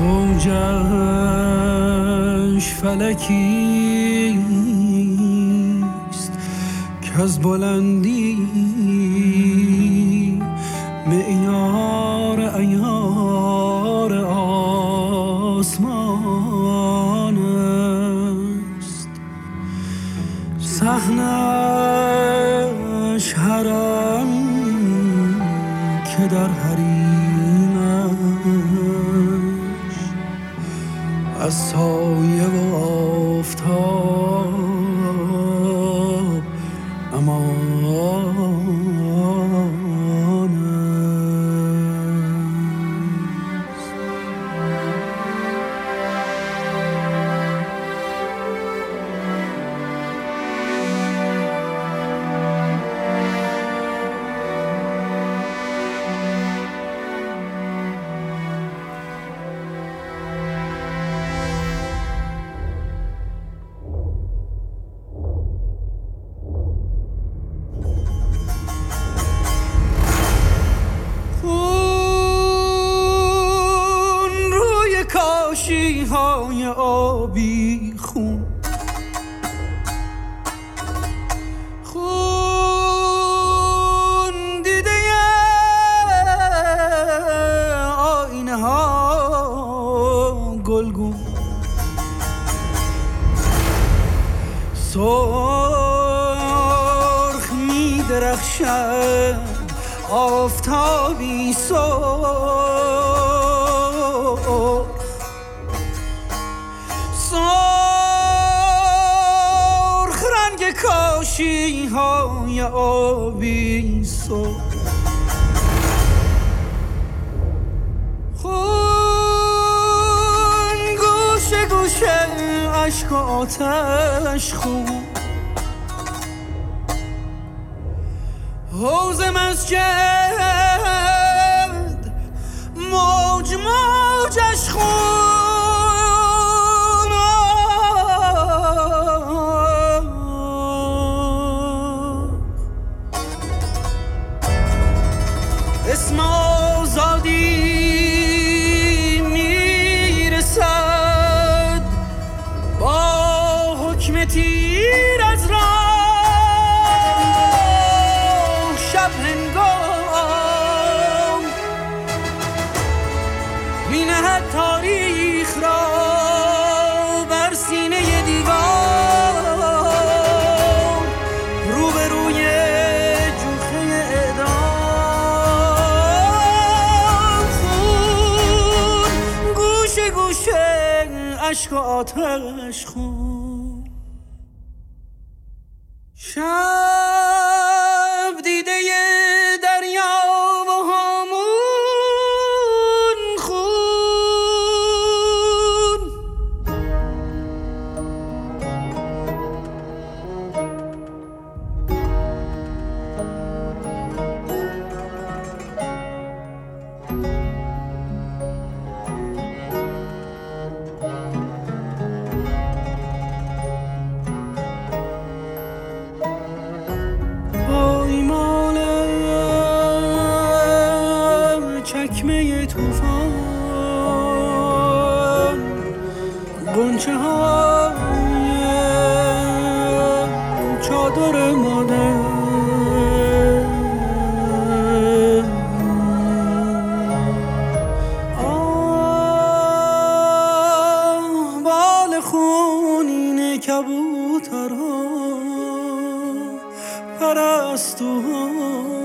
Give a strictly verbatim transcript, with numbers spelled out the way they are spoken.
موجش فلکیست که از بلندی معیار عیار آسمان است. صحنش حرم که در حریمش از سایه و آفتاب امان های آبی خون، خون دیده آینه ها گلگون، سرخ می درخشد آفتابی سرخ، سرخ رنگ کاشی های آبی سرخ، خون گوشه گوشه عشق و آتش خون، حوض مسجد موج موجش خون، اسم آزادی میرسد با حکم تیر از راه، شب هنگام می نهد تاریخ را بر سینه دیوار، روبروی جوخه اعدام، خون گوشه گوشه عشق و آتش خون، شب دیده دریا و هامون خون، چکمه توفان، غنچه های چادر مادر، آه بال خونین کبوترها، پرستوها،